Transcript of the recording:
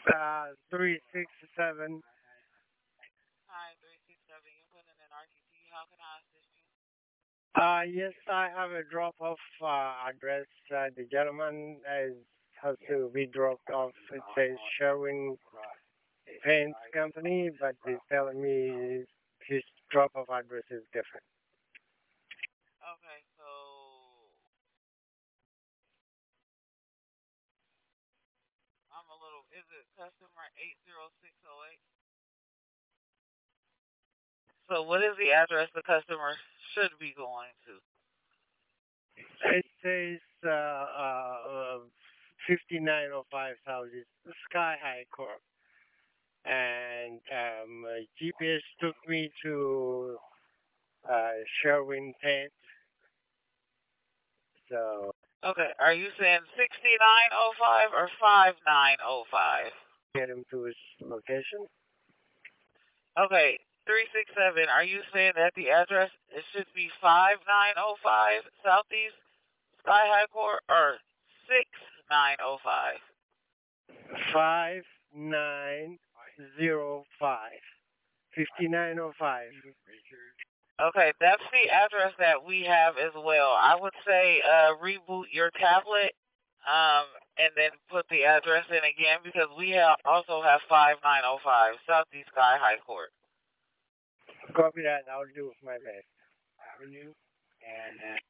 367. Hi, 367. You put in an RTT. How can I assist you? Yes, I have a drop-off address. The gentleman has to be dropped off. It says Sherwin Paint Company, but he's telling me his drop-off address is different. Okay, so I'm a little. Is it customer 80608? So what is the address the customer should be going to? It says 5905 South Sky High Court. And GPS took me to Sherwin Paint. So Okay, are you saying 6905 or 5905? get him to his location. Okay, 367. Are you saying that the address it should be 5905 Southeast Sky High Court or 6905? 5905. 5905. Okay, that's the address that we have as well. I would say reboot your tablet and then put the address in again because we also have 5905 Southeast Sky High Court. Copy that. I'll do my best. Avenue and